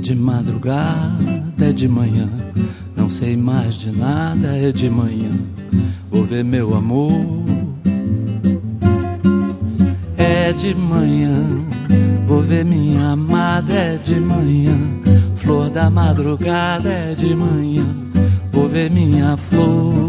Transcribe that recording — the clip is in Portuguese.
de madrugada, é de manhã, não sei mais de nada, é de manhã. Vou ver meu amor. É de manhã, vou ver minha amada, é de manhã. Flor da madrugada, é de manhã, vou ver minha flor.